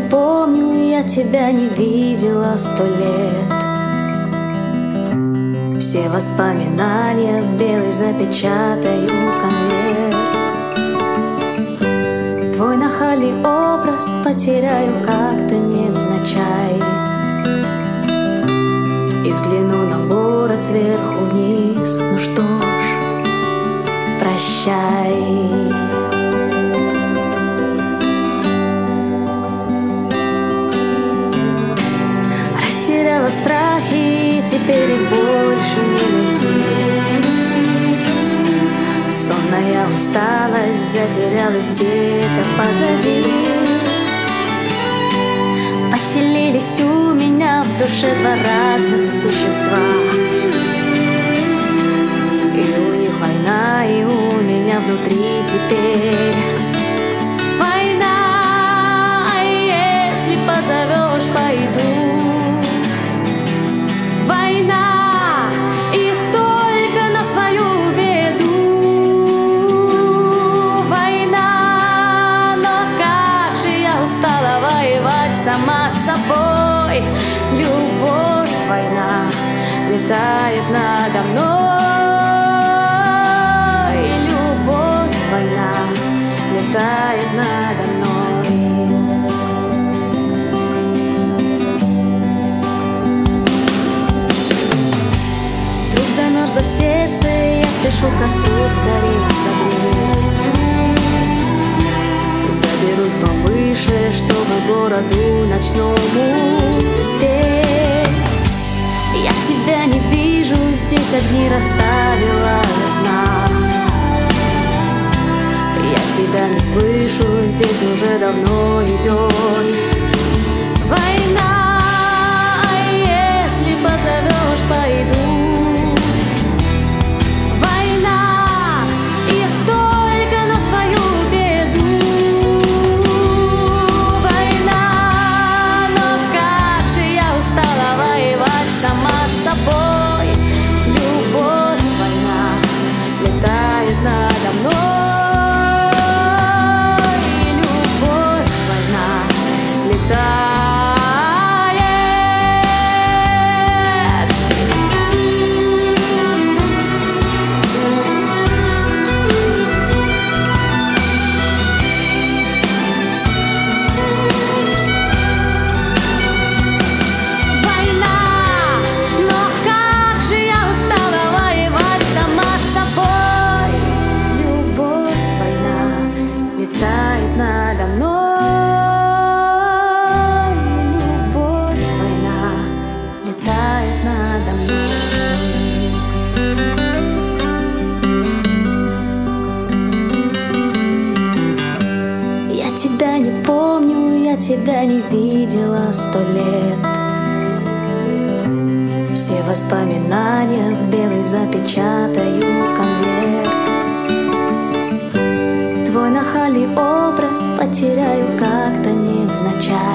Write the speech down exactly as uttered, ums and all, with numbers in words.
помню, я тебя не видела сто лет. Все воспоминания в белый запечатаю в конверт. Твой нахальный образ потеряю как-то невзначай. И взгляну на город сверху вниз. Ну что ж, прощай. Растеряла страхи, теперь их больше не найти. Сонная усталость затерялась где-то позади. Поселились у меня в душе два разных существа. И у них война, и у меня внутри теперь война. А если позовешь, пойду. Война, и только на свою беду. Война, но как же я устала воевать сама с собой. Любовь, война летает надо мной. Любовь, война летает надо мной. Вдруг замерзло сердце, я спешу к костру скорее согреть. Заберусь повыше, чтобы городу ночному спеть. Я тебя не вижу, здесь огни расставила весна. Я тебя не слышу, здесь уже давно идет война. А если позовешь, пойду. Война, и только на свою беду. Война, но как же я устала воевать сама с собой. Любовь, война летает надо мной. Любовь, война летает. Война, но как же я устала воевать сама с собой. Любовь, война летает надо мной. Любовь, война летает надо мной. Я тебя не помню, я тебя не видела сто лет. Все воспоминания в белый запечатаю в конверт. Твой нахальный образ потеряю как-то невзначай.